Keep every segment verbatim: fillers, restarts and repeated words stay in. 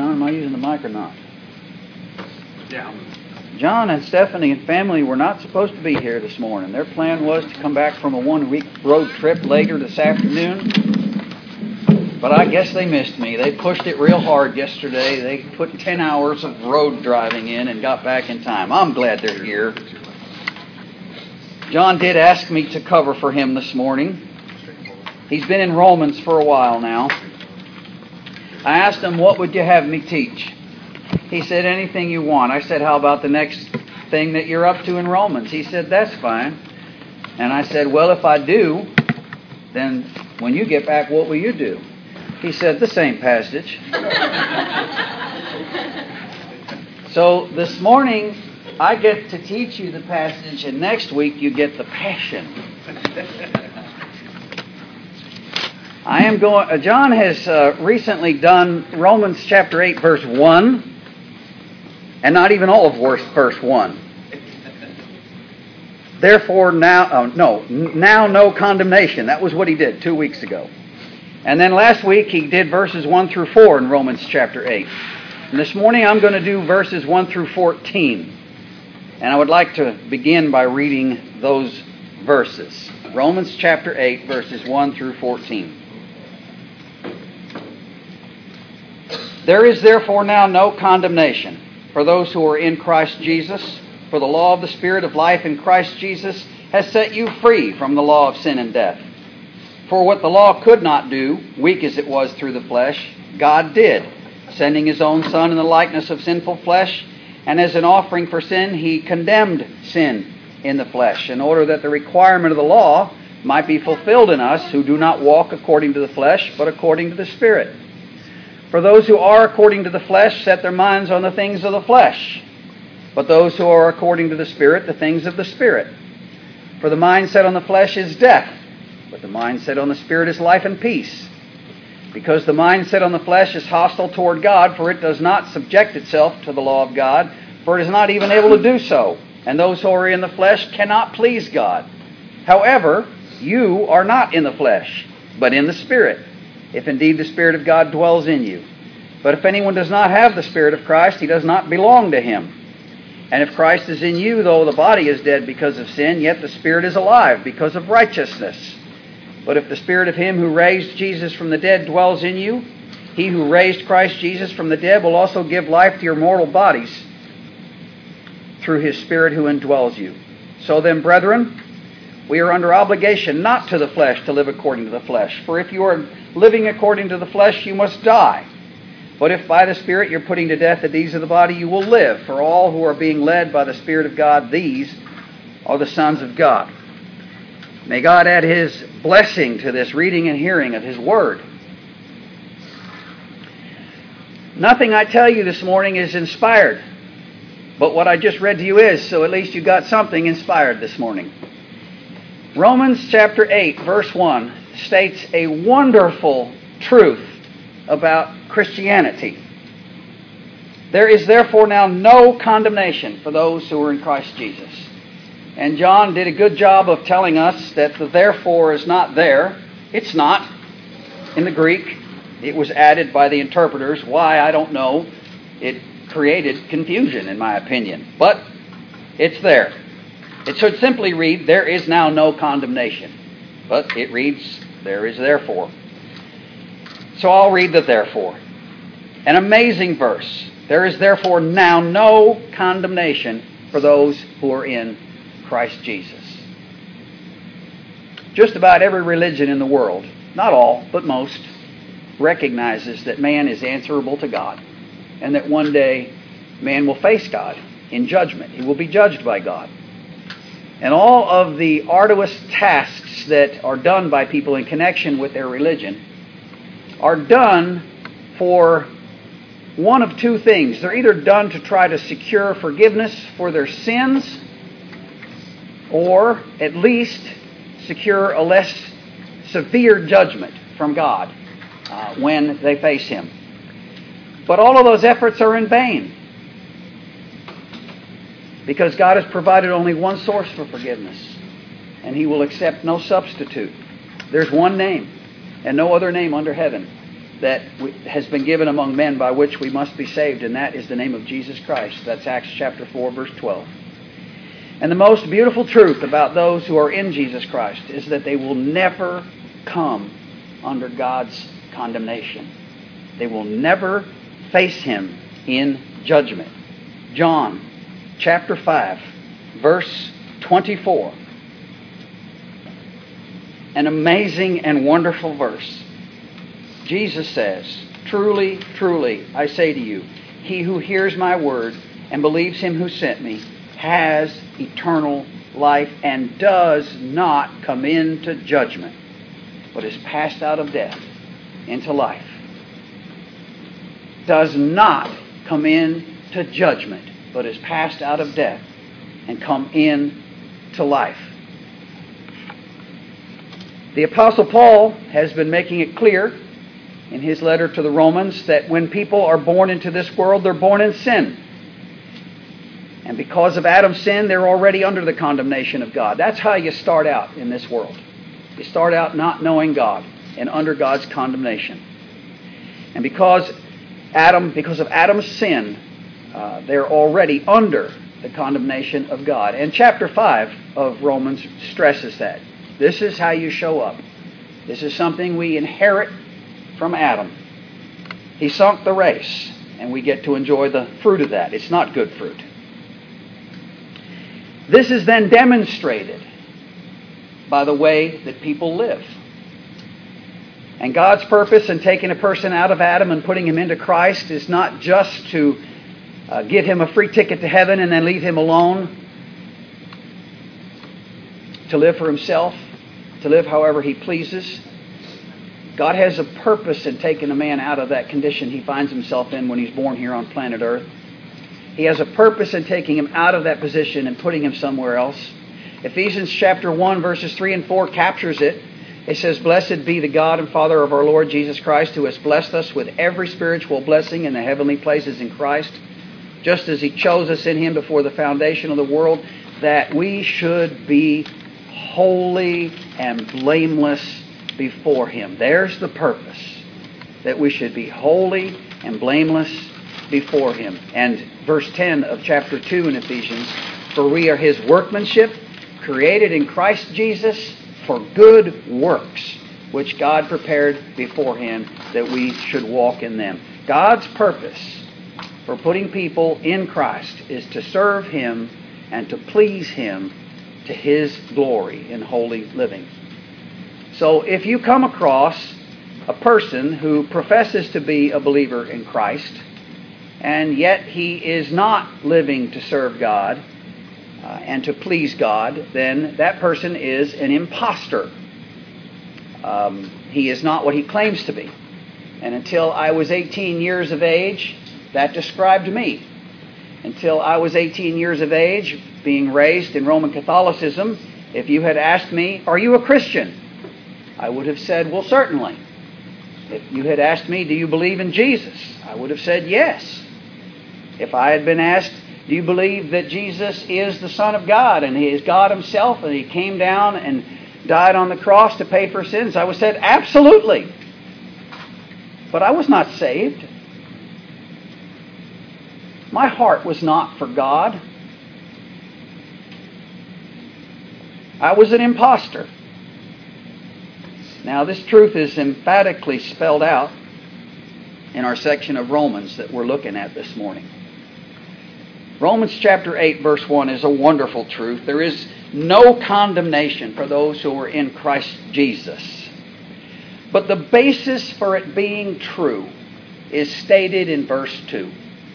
John, am I using the mic or not? Yeah. John and Stephanie and family were not supposed to be here this morning. Their plan was to come back from a one-week road trip later this afternoon. But I guess they missed me. They pushed it real hard yesterday. They put ten hours of road driving in and got back in time. I'm glad they're here. John did ask me to cover for him this morning. He's been in Romans for a while now. I asked him, what would you have me teach? He said, anything you want. I said, how about the next thing that you're up to in Romans? He said, that's fine. And I said, well, if I do, then when you get back, what will you do? He said, the same passage. So this morning, I get to teach you the passage, and next week you get the passion. I am going. Uh, John has uh, recently done Romans chapter eight, verse one, and not even all of verse verse one. Therefore, now, oh, no, now no condemnation. That was what he did two weeks ago. And then last week he did verses one through four in Romans chapter eight. And this morning I'm going to do verses one through fourteen. And I would like to begin by reading those verses. Romans chapter eight, verses one through fourteen. There is therefore now no condemnation for those who are in Christ Jesus, for the law of the Spirit of life in Christ Jesus has set you free from the law of sin and death. For what the law could not do, weak as it was through the flesh, God did, sending His own Son in the likeness of sinful flesh, and as an offering for sin, He condemned sin in the flesh, in order that the requirement of the law might be fulfilled in us who do not walk according to the flesh, but according to the Spirit. For those who are according to the flesh set their minds on the things of the flesh, but those who are according to the Spirit, the things of the Spirit. For the mind set on the flesh is death, but the mind set on the Spirit is life and peace. Because the mind set on the flesh is hostile toward God, for it does not subject itself to the law of God, for it is not even able to do so. And those who are in the flesh cannot please God. However, you are not in the flesh, but in the Spirit, if indeed the Spirit of God dwells in you. But if anyone does not have the Spirit of Christ, he does not belong to Him. And if Christ is in you, though the body is dead because of sin, yet the Spirit is alive because of righteousness. But if the Spirit of Him who raised Jesus from the dead dwells in you, He who raised Christ Jesus from the dead will also give life to your mortal bodies through His Spirit who indwells you. So then, brethren, we are under obligation not to the flesh to live according to the flesh. For if you are living according to the flesh, you must die. But if by the Spirit you're putting to death the deeds of the body, you will live. For all who are being led by the Spirit of God, these are the sons of God. May God add His blessing to this reading and hearing of His Word. Nothing I tell you this morning is inspired, but what I just read to you is, so at least you got something inspired this morning. Romans chapter eight, verse one states a wonderful truth about Christianity. There is therefore now no condemnation for those who are in Christ Jesus. And John did a good job of telling us that the therefore is not there. It's not in the Greek. It was added by the interpreters. Why, I don't know. It created confusion, in my opinion. But it's there. It should simply read, there is now no condemnation. But it reads, there is therefore. So I'll read the therefore. An amazing verse. There is therefore now no condemnation for those who are in Christ Jesus. Just about every religion in the world, not all, but most, recognizes that man is answerable to God, and that one day man will face God in judgment. He will be judged by God. And all of the arduous tasks that are done by people in connection with their religion are done for one of two things. They're either done to try to secure forgiveness for their sins, or at least secure a less severe judgment from God uh, when they face Him. But all of those efforts are in vain, because God has provided only one source for forgiveness, and He will accept no substitute. There's one name, and no other name under heaven, that has been given among men by which we must be saved, and that is the name of Jesus Christ. That's Acts chapter four, verse twelve. And the most beautiful truth about those who are in Jesus Christ is that they will never come under God's condemnation. They will never face Him in judgment. John chapter five, verse twenty-four. An amazing and wonderful verse. Jesus says, "Truly, truly, I say to you, he who hears my word and believes Him who sent me has eternal life and does not come into judgment, but is passed out of death into life." Does not come into judgment, but is passed out of death and come in to life. The Apostle Paul has been making it clear in his letter to the Romans that when people are born into this world, they're born in sin. And because of Adam's sin, they're already under the condemnation of God. That's how you start out in this world. You start out not knowing God and under God's condemnation. And because Adam, because of Adam's sin, uh, they're already under the condemnation of God. And chapter five of Romans stresses that. This is how you show up. This is something we inherit from Adam. He sunk the race, and we get to enjoy the fruit of that. It's not good fruit. This is then demonstrated by the way that people live. And God's purpose in taking a person out of Adam and putting him into Christ is not just to uh, give him a free ticket to heaven and then leave him alone to live for himself, to live however he pleases. God has a purpose in taking a man out of that condition he finds himself in when he's born here on planet Earth. He has a purpose in taking him out of that position and putting him somewhere else. Ephesians chapter one, verses three and four captures it. It says, "Blessed be the God and Father of our Lord Jesus Christ, who has blessed us with every spiritual blessing in the heavenly places in Christ, just as He chose us in Him before the foundation of the world, that we should be holy and blameless before Him." There's the purpose, that we should be holy and blameless before Him. And verse ten of chapter two in Ephesians, "For we are His workmanship, created in Christ Jesus for good works, which God prepared beforehand that we should walk in them." God's purpose for putting people in Christ is to serve Him and to please Him to His glory in holy living. So if you come across a person who professes to be a believer in Christ, and yet he is not living to serve God uh, and to please God, then that person is an imposter. Um, he is not what he claims to be. And until I was eighteen years of age, that described me. Until I was eighteen years of age, being raised in Roman Catholicism, if you had asked me, "Are you a Christian?" I would have said, "Well, certainly." If you had asked me, "Do you believe in Jesus?" I would have said, "Yes." If I had been asked, "Do you believe that Jesus is the Son of God and He is God Himself and He came down and died on the cross to pay for sins?" I would have said, "Absolutely." But I was not saved. My heart was not for God. I was an imposter. Now, this truth is emphatically spelled out in our section of Romans that we're looking at this morning. Romans chapter eight, verse one is a wonderful truth. There is no condemnation for those who are in Christ Jesus. But the basis for it being true is stated in verse two.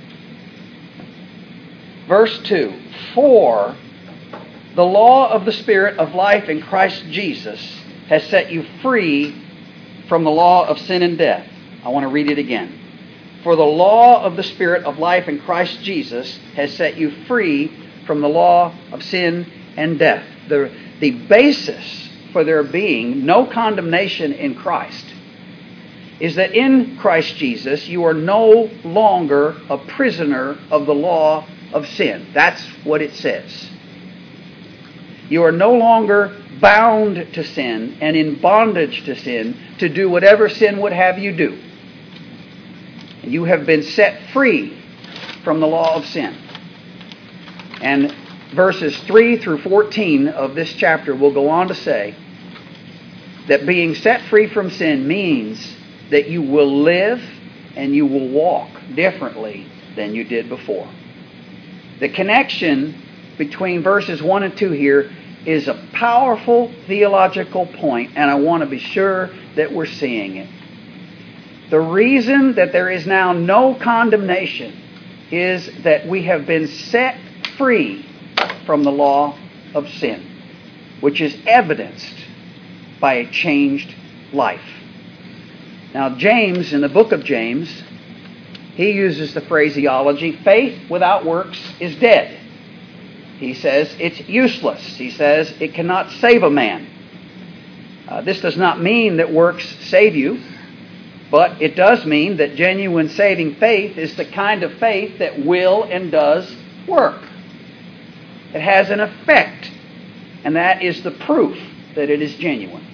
Verse two, "For the law of the Spirit of life in Christ Jesus has set you free from the law of sin and death." I want to read it again. "For the law of the Spirit of life in Christ Jesus has set you free from the law of sin and death." The, the basis for there being no condemnation in Christ is that in Christ Jesus you are no longer a prisoner of the law of sin. That's what it says. You are no longer bound to sin and in bondage to sin to do whatever sin would have you do. And you have been set free from the law of sin. And verses three through fourteen of this chapter will go on to say that being set free from sin means that you will live and you will walk differently than you did before. The connection between verses one and two here is a powerful theological point, and I want to be sure that we're seeing it. The reason that there is now no condemnation is that we have been set free from the law of sin, which is evidenced by a changed life. Now, James, in the book of James, he uses the phraseology, faith without works is dead. He says it's useless. He says it cannot save a man. Uh, this does not mean that works save you, but it does mean that genuine saving faith is the kind of faith that will and does work. It has an effect, and that is the proof that it is genuine.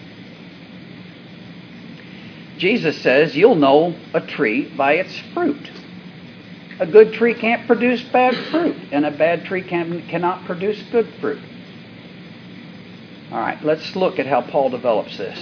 Jesus says you'll know a tree by its fruit. A good tree can't produce bad fruit, and a bad tree can, cannot produce good fruit. All right, let's look at how Paul develops this.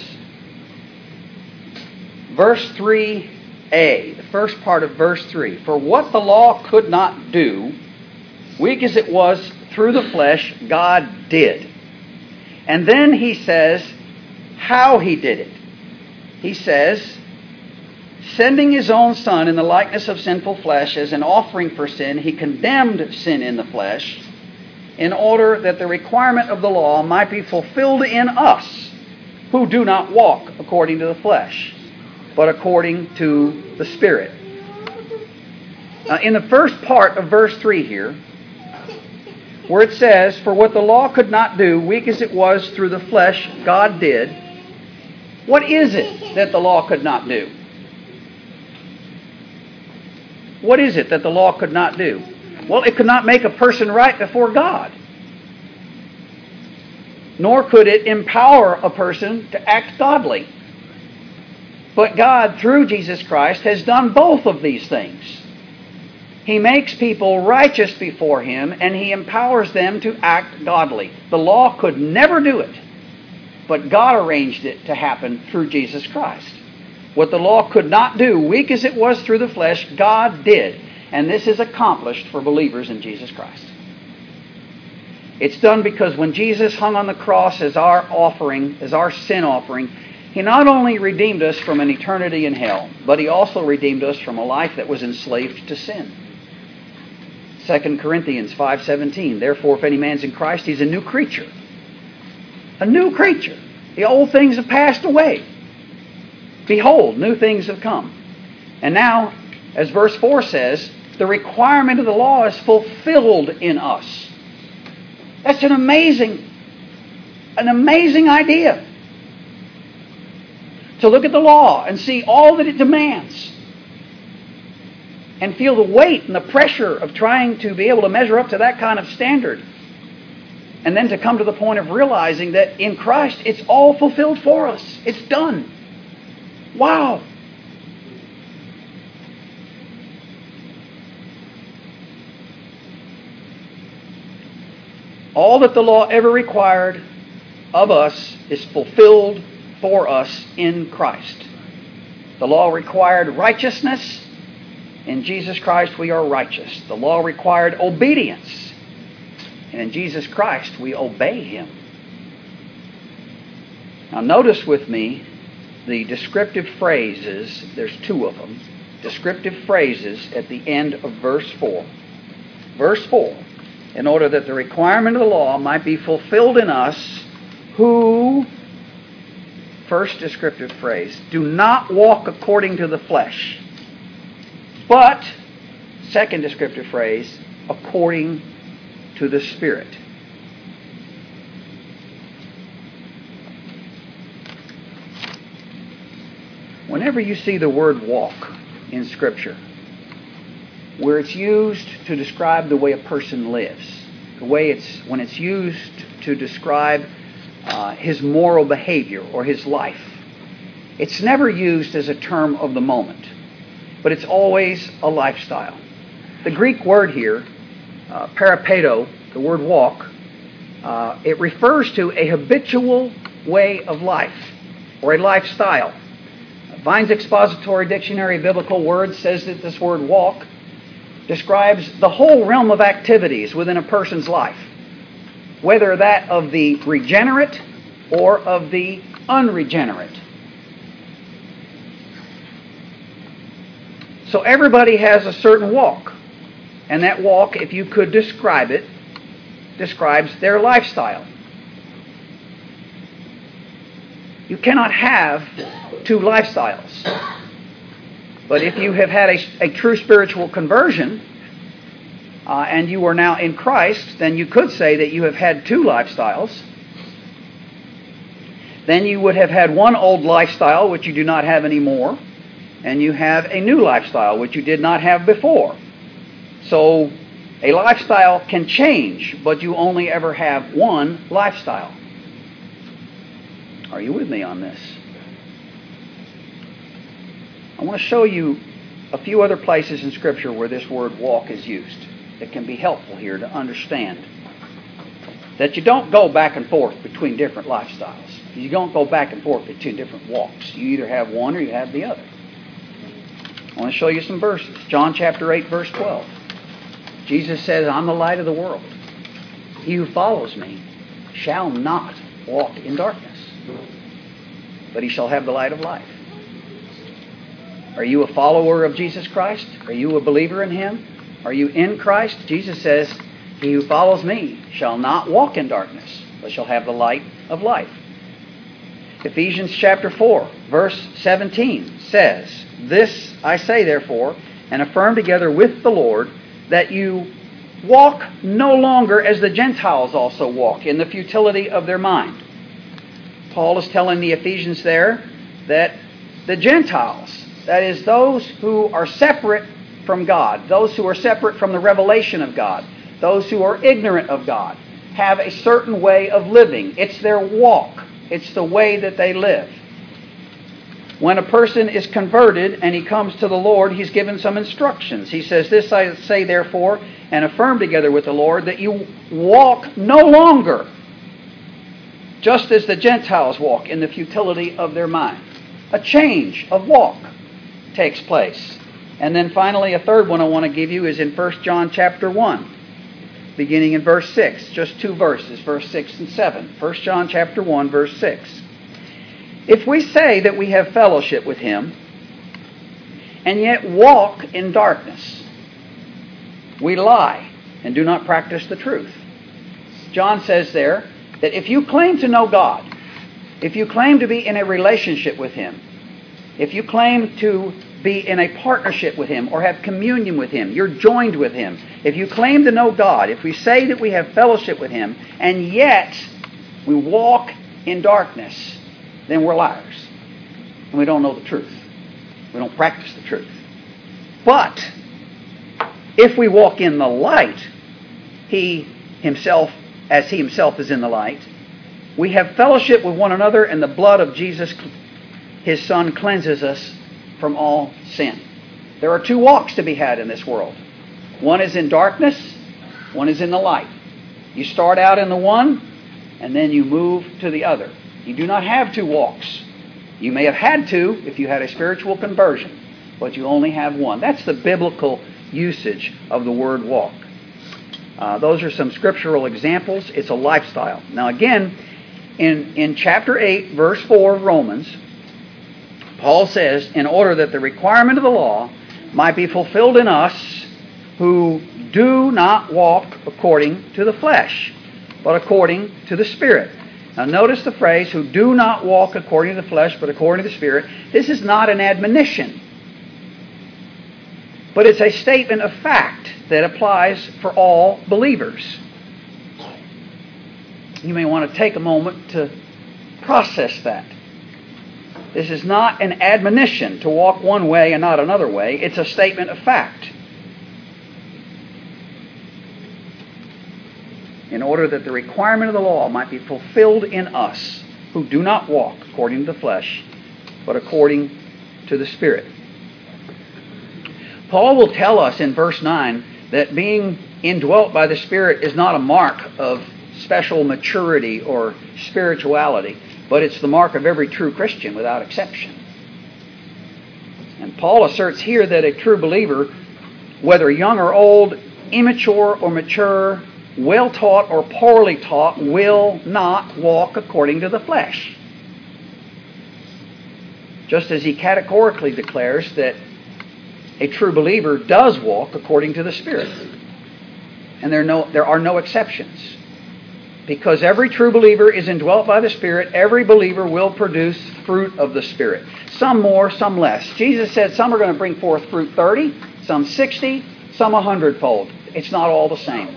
Verse three a, the first part of verse three. For what the law could not do, weak as it was through the flesh, God did. And then he says how he did it. He says, sending his own Son in the likeness of sinful flesh as an offering for sin, he condemned sin in the flesh in order that the requirement of the law might be fulfilled in us who do not walk according to the flesh, but according to the Spirit. Now, in the first part of verse three here, where it says, for what the law could not do, weak as it was through the flesh, God did. What is it that the law could not do? What is it that the law could not do? Well, it could not make a person right before God. Nor could it empower a person to act godly. But God, through Jesus Christ, has done both of these things. He makes people righteous before Him, and He empowers them to act godly. The law could never do it, but God arranged it to happen through Jesus Christ. What the law could not do, weak as it was through the flesh, God did. And this is accomplished for believers in Jesus Christ. It's done because when Jesus hung on the cross as our offering, as our sin offering, He not only redeemed us from an eternity in hell, but He also redeemed us from a life that was enslaved to sin. Second Corinthians five seventeen, therefore if any man's in Christ, he's a new creature. A new creature. The old things have passed away. Behold, new things have come. And now, as verse four says, the requirement of the law is fulfilled in us. That's an amazing, an amazing idea. To look at the law and see all that it demands, and feel the weight and the pressure of trying to be able to measure up to that kind of standard. And then to come to the point of realizing that in Christ it's all fulfilled for us. It's done. Wow. All that the law ever required of us is fulfilled for us in Christ. The law required righteousness. In Jesus Christ we are righteous. The law required obedience. And in Jesus Christ we obey Him. Now notice with me the descriptive phrases. There's two of them. Descriptive phrases at the end of verse four. Verse four. In order that the requirement of the law might be fulfilled in us who, first descriptive phrase, do not walk according to the flesh, but, second descriptive phrase, according to the Spirit. Whenever you see the word walk in Scripture, where it's used to describe the way a person lives, the way it's when it's used to describe uh, his moral behavior or his life, it's never used as a term of the moment. but it's always a lifestyle. The Greek word here, uh, parapedo, the word walk, uh, it refers to a habitual way of life or a lifestyle. Vine's Expository Dictionary of Biblical Words says that this word walk describes the whole realm of activities within a person's life, whether that of the regenerate or of the unregenerate. So everybody has a certain walk, and that walk, if you could describe it, describes their lifestyle. You cannot have two lifestyles. But if you have had a, a true spiritual conversion, uh, and you are now in Christ, then you could say that you have had two lifestyles. Then you would have had one old lifestyle, which you do not have anymore, and you have a new lifestyle, which you did not have before. So a lifestyle can change, but you only ever have one lifestyle. Are you with me on this? I want to show you a few other places in Scripture where this word walk is used. It can be helpful here to understand that you don't go back and forth between different lifestyles. You don't go back and forth between different walks. You either have one or you have the other. I want to show you some verses. John chapter eight, verse twelve. Jesus says, I'm the light of the world. He who follows me shall not walk in darkness, but he shall have the light of life. Are you a follower of Jesus Christ? Are you a believer in Him? Are you in Christ? Jesus says, he who follows me shall not walk in darkness, but shall have the light of life. Ephesians chapter four, verse seventeen says, This I say therefore, and affirm together with the Lord, that you walk no longer as the Gentiles also walk, in the futility of their mind. Paul is telling the Ephesians there that the Gentiles, that is, those who are separate from God, those who are separate from the revelation of God, those who are ignorant of God, have a certain way of living. It's their walk. It's the way that they live. When a person is converted and he comes to the Lord, he's given some instructions. He says, This I say therefore, and affirm together with the Lord, that you walk no longer just as the Gentiles walk, in the futility of their mind. A change of walk takes place. And then finally, a third one I want to give you is in First John chapter one, beginning in verse six. Just two verses, verse six and seven. First John chapter one, verse six. If we say that we have fellowship with Him, and yet walk in darkness, we lie and do not practice the truth. John says there that if you claim to know God, if you claim to be in a relationship with Him, if you claim to be in a partnership with Him or have communion with Him, you're joined with Him. If you claim to know God, if we say that we have fellowship with Him, and yet we walk in darkness, then we're liars. And we don't know the truth. We don't practice the truth. But if we walk in the light, He Himself, as He Himself is in the light, we have fellowship with one another, and the blood of Jesus, His Son, cleanses us from all sin. There are two walks to be had in this world. One is in darkness, one is in the light. You start out in the one, and then you move to the other. You do not have two walks. You may have had two if you had a spiritual conversion, but you only have one. That's the biblical usage of the word walk. Uh, those are some scriptural examples. It's a lifestyle. Now again, in, in chapter eight, verse four of Romans, Paul says, in order that the requirement of the law might be fulfilled in us who do not walk according to the flesh, but according to the Spirit. Now notice the phrase, who do not walk according to the flesh, but according to the Spirit. This is not an admonition, but it's a statement of fact that applies for all believers. You may want to take a moment to process that. This is not an admonition to walk one way and not another way. It's a statement of fact. In order that the requirement of the law might be fulfilled in us, who do not walk according to the flesh, but according to the Spirit. Paul will tell us in verse nine that being indwelt by the Spirit is not a mark of special maturity or spirituality, but it's the mark of every true Christian without exception. And Paul asserts here that a true believer, whether young or old, immature or mature, well-taught or poorly taught, will not walk according to the flesh. Just as he categorically declares that a true believer does walk according to the Spirit. And there are no, there are no exceptions. Because every true believer is indwelt by the Spirit, every believer will produce fruit of the Spirit. Some more, some less. Jesus said some are going to bring forth fruit thirty, some sixty, some a hundredfold. It's not all the same.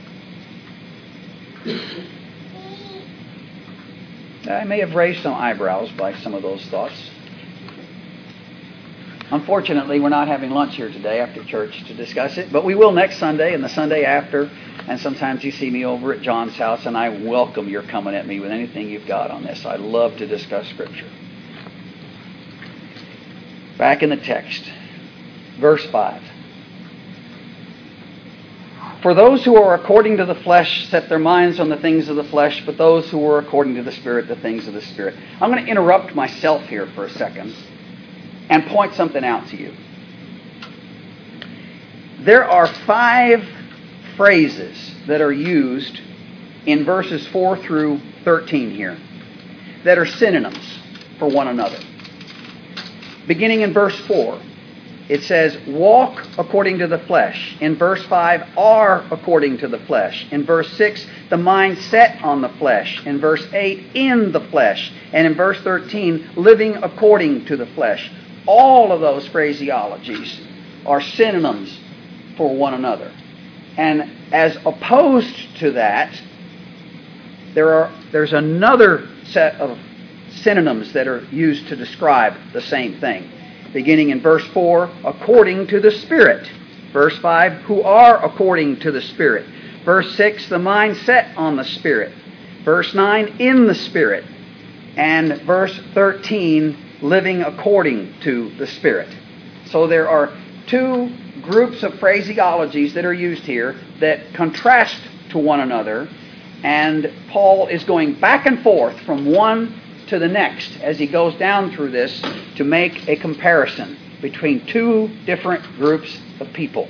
I may have raised some eyebrows by some of those thoughts. Unfortunately, we're not having lunch here today after church to discuss it, but we will next Sunday and the Sunday after. And sometimes you see me over at John's house, and I welcome your coming at me with anything you've got on this. I love to discuss Scripture. Back in the text, verse five. For those who are according to the flesh set their minds on the things of the flesh, but those who are according to the Spirit, the things of the Spirit. I'm going to interrupt myself here for a second and point something out to you. There are five phrases that are used in verses four through thirteen here that are synonyms for one another. Beginning in verse four, it says, walk according to the flesh. In verse five, are according to the flesh. In verse six, the mind set on the flesh. In verse eight, in the flesh. And in verse thirteen, living according to the flesh. All of those phraseologies are synonyms for one another. And as opposed to that, there are there's another set of synonyms that are used to describe the same thing. Beginning in verse four, according to the Spirit. Verse five, who are according to the Spirit. Verse six, the mind set on the Spirit. Verse nine, in the Spirit. And verse thirteen, living according to the Spirit. So there are two groups of phraseologies that are used here that contrast to one another, and Paul is going back and forth from one to the next as he goes down through this to make a comparison between two different groups of people.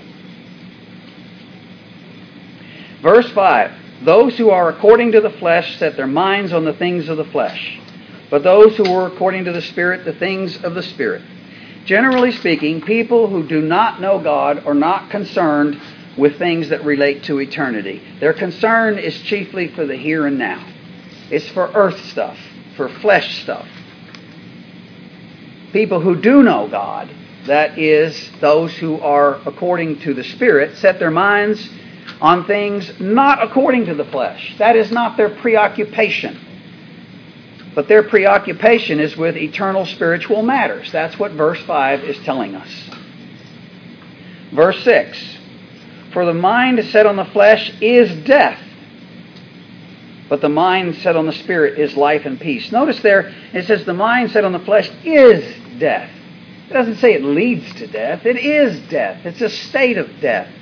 Verse five, those who are according to the flesh set their minds on the things of the flesh, but those who are according to the Spirit, the things of the Spirit. Generally speaking, people who do not know God are not concerned with things that relate to eternity. Their concern is chiefly for the here and now. It's for earth stuff, for flesh stuff. People who do know God, that is, those who are according to the Spirit, set their minds on things not according to the flesh. That is not their preoccupation. But their preoccupation is with eternal spiritual matters. That's what verse five is telling us. Verse six, for the mind set on the flesh is death, but the mind set on the Spirit is life and peace. Notice there, it says the mind set on the flesh is death. It doesn't say it leads to death. It is death. It's a state of death.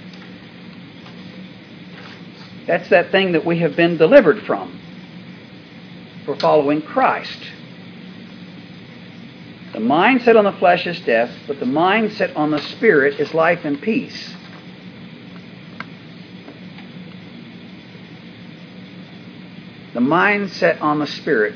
That's that thing that we have been delivered from for following Christ. The mind set on the flesh is death, but the mind set on the Spirit is life and peace. The mind set on the Spirit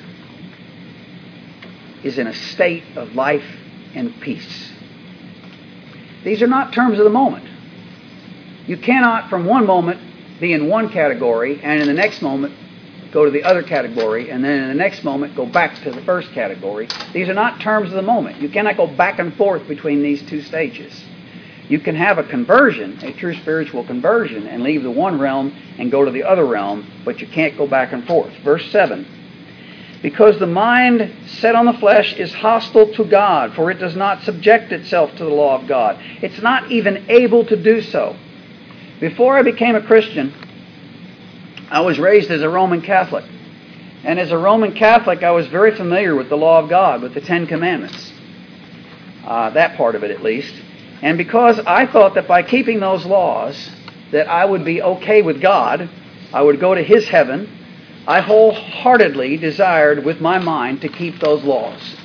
is in a state of life and peace. These are not terms of the moment. You cannot from one moment be in one category and in the next moment go to the other category, and then in the next moment go back to the first category. These are not terms of the moment. You cannot go back and forth between these two stages. You can have a conversion, a true spiritual conversion, and leave the one realm and go to the other realm, but you can't go back and forth. Verse seven, because the mind set on the flesh is hostile to God, for it does not subject itself to the law of God. It's not even able to do so. Before I became a Christian, I was raised as a Roman Catholic. And as a Roman Catholic, I was very familiar with the law of God, with the Ten Commandments. Uh, that part of it, at least. And because I thought that by keeping those laws that I would be okay with God, I would go to His heaven, I wholeheartedly desired with my mind to keep those laws.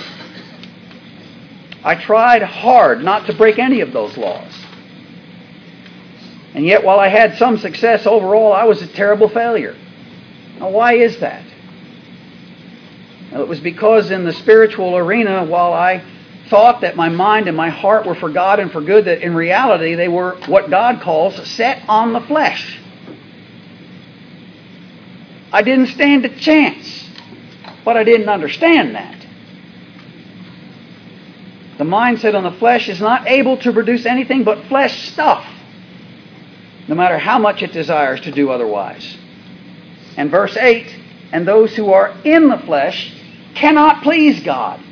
I tried hard not to break any of those laws. And yet, while I had some success overall, I was a terrible failure. Now, why is that? Well, it was because in the spiritual arena, while I thought that my mind and my heart were for God and for good, that in reality they were what God calls set on the flesh. I didn't stand a chance, but I didn't understand that. The mindset on the flesh is not able to produce anything but flesh stuff, no matter how much it desires to do otherwise. And verse eight, and those who are in the flesh cannot please God.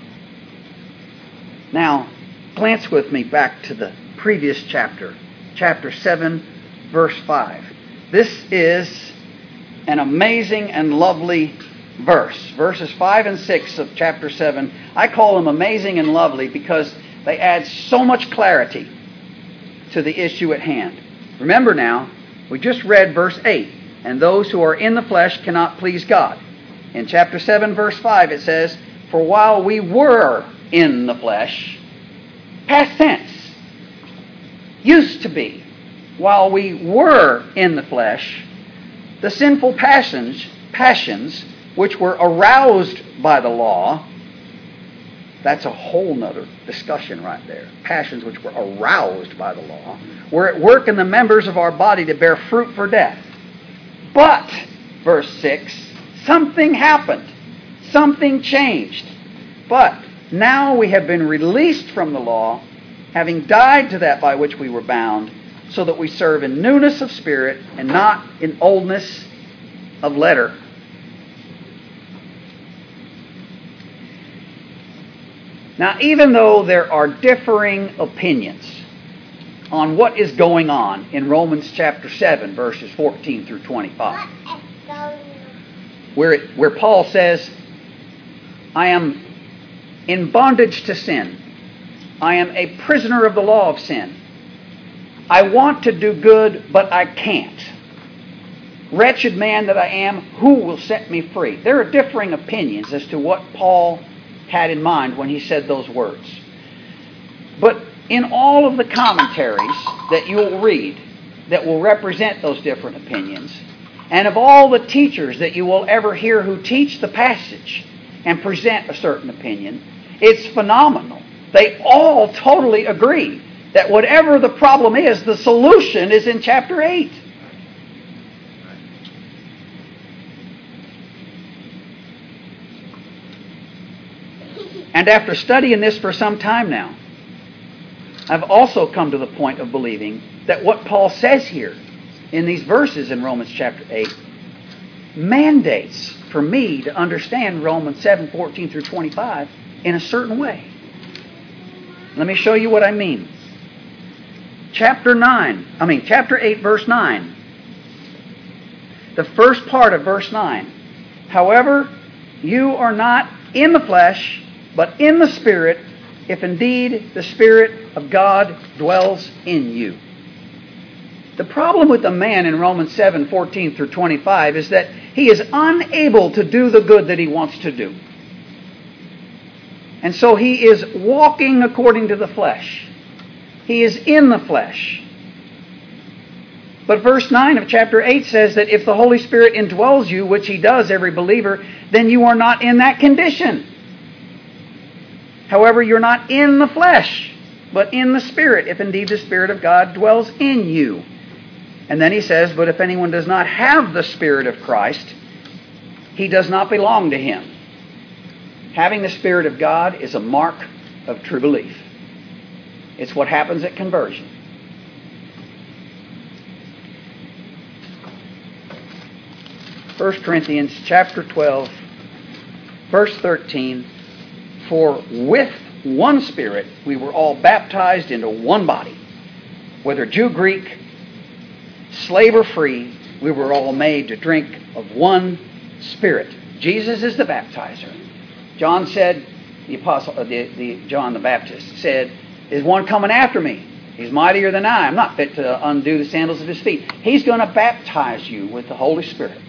Now, glance with me back to the previous chapter, chapter seven, verse five. This is an amazing and lovely verse. Verses five and six of chapter seven, I call them amazing and lovely because they add so much clarity to the issue at hand. Remember now, we just read verse eight, and those who are in the flesh cannot please God. In chapter seven, verse five, it says, for while we were in the flesh, past tense, used to be, while we were in the flesh, the sinful passions, passions which were aroused by the law, that's a whole nother discussion right there. Passions which were aroused by the law, were at work in the members of our body to bear fruit for death. But, verse six, something happened. Something changed. But now we have been released from the law, having died to that by which we were bound, so that we serve in newness of spirit and not in oldness of letter. Now, even though there are differing opinions on what is going on in Romans chapter seven, verses fourteen through twenty-five, where, it, where Paul says, I am in bondage to sin. I am a prisoner of the law of sin. I want to do good, but I can't. Wretched man that I am, who will set me free? There are differing opinions as to what Paul had in mind when he said those words. But in all of the commentaries that you will read that will represent those different opinions, and of all the teachers that you will ever hear who teach the passage and present a certain opinion, it's phenomenal. They all totally agree that whatever the problem is, the solution is in chapter eight. And after studying this for some time now, I've also come to the point of believing that what Paul says here in these verses in Romans chapter eight mandates for me to understand Romans seven, fourteen through twenty-five in a certain way. Let me show you what I mean. Chapter nine, I mean chapter eight, verse nine. The first part of verse nine. However, you are not in the flesh, but in the Spirit, if indeed the Spirit of God dwells in you. The problem with the man in Romans seven, fourteen through twenty-five is that he is unable to do the good that he wants to do. And so he is walking according to the flesh. He is in the flesh. But verse nine of chapter eight says that if the Holy Spirit indwells you, which He does, every believer, then you are not in that condition. However, you're not in the flesh, but in the Spirit, if indeed the Spirit of God dwells in you. And then he says, but if anyone does not have the Spirit of Christ, he does not belong to Him. Having the Spirit of God is a mark of true belief. It's what happens at conversion. First Corinthians chapter twelve, verse thirteen, for with one Spirit we were all baptized into one body. Whether Jew, Greek, slave or free, we were all made to drink of one Spirit. Jesus is the baptizer. John said, the apostle, uh, the, the John the Baptist said, Is one coming after me? He's mightier than I. I'm not fit to undo the sandals of His feet. He's going to baptize you with the Holy Spirit.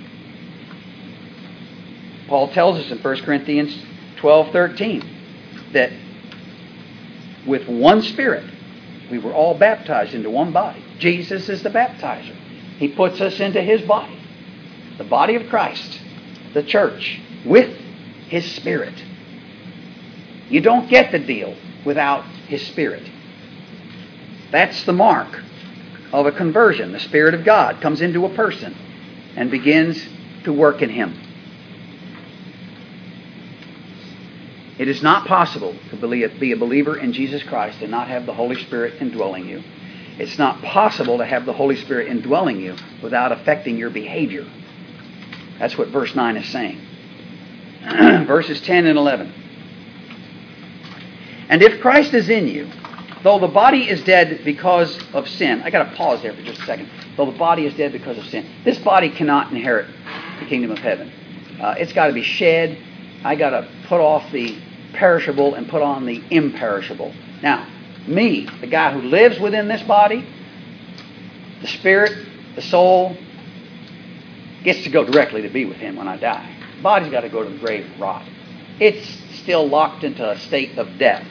Paul tells us in First Corinthians twelve thirteen that with one Spirit we were all baptized into one body. Jesus is the baptizer. He puts us into His body, the body of Christ, the church, with His Spirit. You don't get the deal without His Spirit. That's the mark of a conversion. The Spirit of God comes into a person and begins to work in him. It is not possible to believe, be a believer in Jesus Christ and not have the Holy Spirit indwelling you. It's not possible to have the Holy Spirit indwelling you without affecting your behavior. That's what verse nine is saying. Verses ten and eleven. And if Christ is in you, though the body is dead because of sin. I got to pause there for just a second. Though the body is dead because of sin. This body cannot inherit the kingdom of heaven. Uh, it's got to be shed. I got to put off the perishable and put on the imperishable. Now, me, the guy who lives within this body, the spirit, the soul, gets to go directly to be with Him when I die. The body's got to go to the grave and rot. It's still locked into a state of death.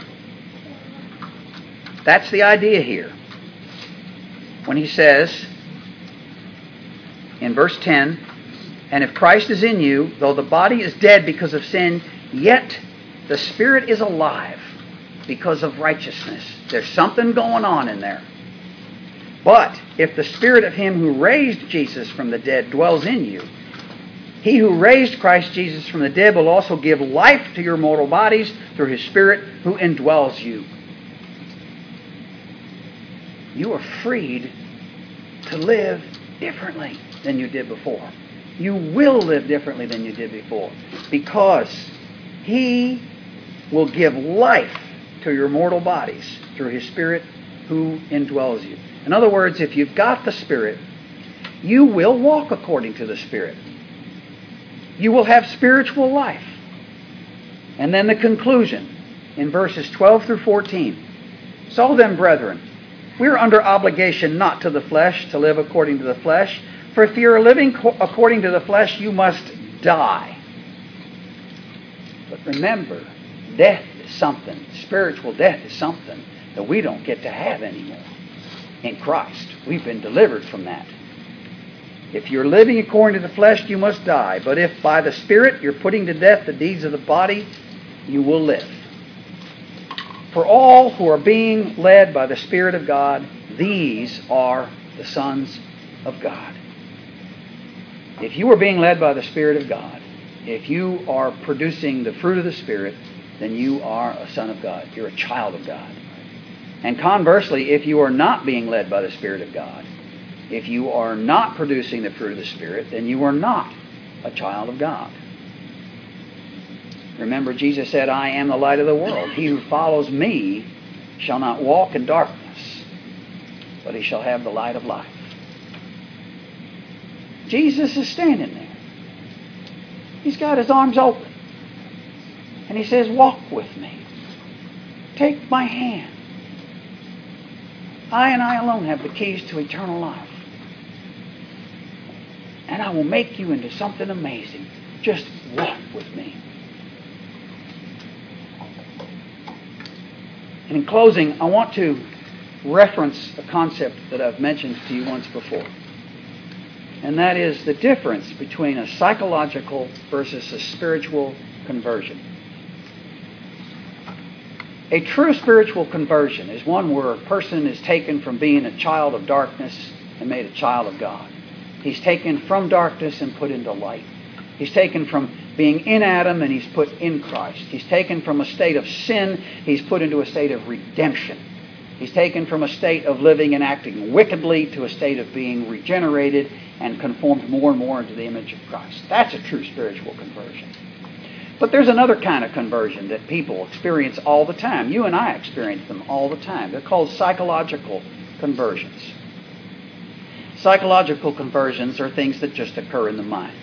That's the idea here. When he says in verse ten, and if Christ is in you, though the body is dead because of sin, yet the Spirit is alive because of righteousness. There's something going on in there. But if the Spirit of Him who raised Jesus from the dead dwells in you, He who raised Christ Jesus from the dead will also give life to your mortal bodies through His Spirit who indwells you. You are freed to live differently than you did before. You will live differently than you did before because He will give life to your mortal bodies through His Spirit who indwells you. In other words, if you've got the Spirit, you will walk according to the Spirit. You will have spiritual life. And then the conclusion in verses twelve through fourteen. So then, brethren, we are under obligation not to the flesh, to live according to the flesh. For if you are living co- according to the flesh, you must die. But remember, death is something, spiritual death is something that we don't get to have anymore in Christ. We've been delivered from that. If you're living according to the flesh, you must die. But if by the Spirit you're putting to death the deeds of the body, you will live. For all who are being led by the Spirit of God, these are the sons of God. If you are being led by the Spirit of God, if you are producing the fruit of the Spirit, then you are a son of God. You're a child of God. And conversely, if you are not being led by the Spirit of God, if you are not producing the fruit of the Spirit, then you are not a child of God. Remember, Jesus said, I am the light of the world. He who follows me shall not walk in darkness, but he shall have the light of life. Jesus is standing there. He's got His arms open. And He says, walk with me. Take my hand. I and I alone have the keys to eternal life. And I will make you into something amazing. Just walk with me. And in closing, I want to reference a concept that I've mentioned to you once before. And that is the difference between a psychological versus a spiritual conversion. A true spiritual conversion is one where a person is taken from being a child of darkness and made a child of God. He's taken from darkness and put into light. He's taken from being in Adam and he's put in Christ. He's taken from a state of sin, he's put into a state of redemption. He's taken from a state of living and acting wickedly to a state of being regenerated and conformed more and more into the image of Christ. That's a true spiritual conversion. But there's another kind of conversion that people experience all the time. You and I experience them all the time. They're called psychological conversions. Psychological conversions are things that just occur in the mind.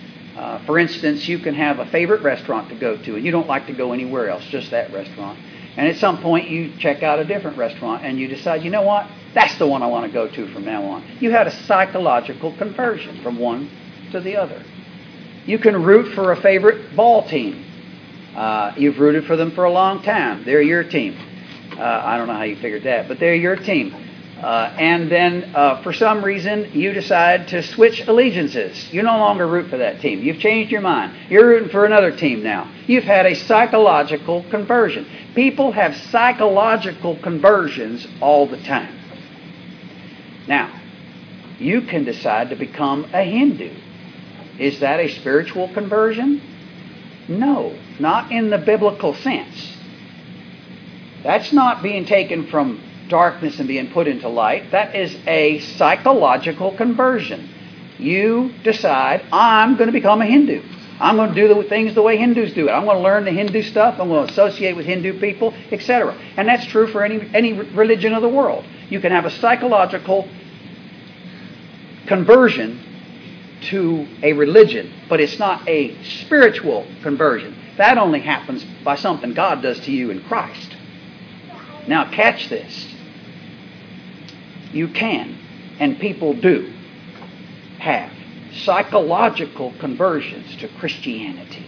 Uh, for instance, you can have a favorite restaurant to go to, and you don't like to go anywhere else, just that restaurant. And at some point you check out a different restaurant and you decide, you know what? That's the one I want to go to from now on. You had a psychological conversion from one to the other. You can root for a favorite ball team. Uh, you've rooted for them for a long time. They're your team. Uh, I don't know how you figured that, but they're your team. Uh, and then, uh, for some reason, you decide to switch allegiances. You no longer root for that team. You've changed your mind. You're rooting for another team now. You've had a psychological conversion. People have psychological conversions all the time. Now, you can decide to become a Hindu. Is that a spiritual conversion? No, not in the biblical sense. That's not being taken from darkness and being put into light. That is a psychological conversion. You decide, I'm going to become a Hindu. I'm going to do the things the way Hindus do it. I'm going to learn the Hindu stuff. I'm going to associate with Hindu people, et cetera. And that's true for any, any religion of the world. You can have a psychological conversion to a religion, but it's not a spiritual conversion. That only happens by something God does to you in Christ. Now catch this. You can, and people do, have psychological conversions to Christianity.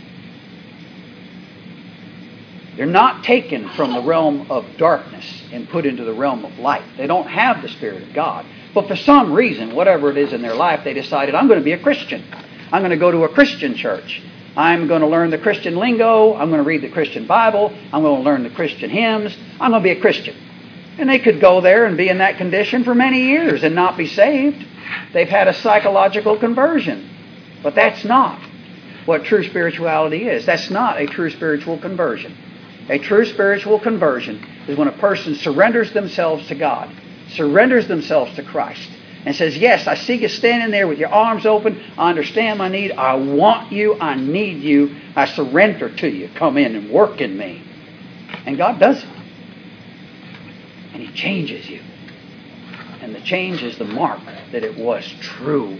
They're not taken from the realm of darkness and put into the realm of light. They don't have the Spirit of God. But for some reason, whatever it is in their life, they decided, I'm going to be a Christian. I'm going to go to a Christian church. I'm going to learn the Christian lingo. I'm going to read the Christian Bible. I'm going to learn the Christian hymns. I'm going to be a Christian. And they could go there and be in that condition for many years and not be saved. They've had a psychological conversion. But that's not what true spirituality is. That's not a true spiritual conversion. A true spiritual conversion is when a person surrenders themselves to God, surrenders themselves to Christ, and says, yes, I see you standing there with your arms open. I understand my need. I want you. I need you. I surrender to you. Come in and work in me. And God does it. And He changes you. And the change is the mark that it was true.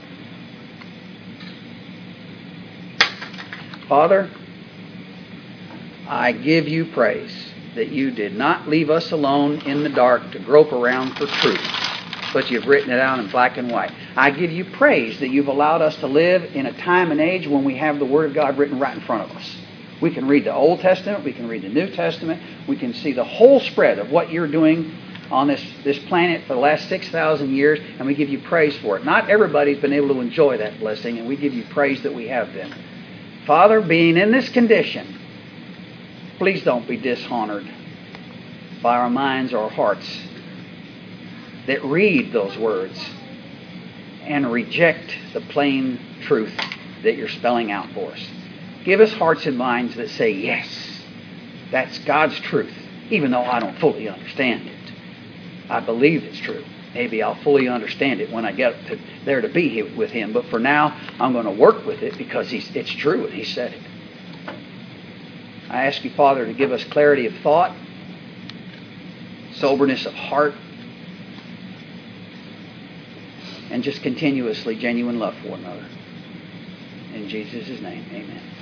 Father, I give you praise that you did not leave us alone in the dark to grope around for truth, but you've written it out in black and white. I give you praise that you've allowed us to live in a time and age when we have the Word of God written right in front of us. We can read the Old Testament, we can read the New Testament, we can see the whole spread of what you're doing on this, this planet for the last six thousand years, and we give you praise for it. Not everybody's been able to enjoy that blessing, and we give you praise that we have been. Father, being in this condition, please don't be dishonored by our minds or our hearts that read those words and reject the plain truth that you're spelling out for us. Give us hearts and minds that say, yes, that's God's truth, even though I don't fully understand it. I believe it's true. Maybe I'll fully understand it when I get to, there to be with Him. But for now, I'm going to work with it because he's, it's true and He said it. I ask you, Father, to give us clarity of thought, soberness of heart, and just continuously genuine love for one another. In Jesus' name, amen.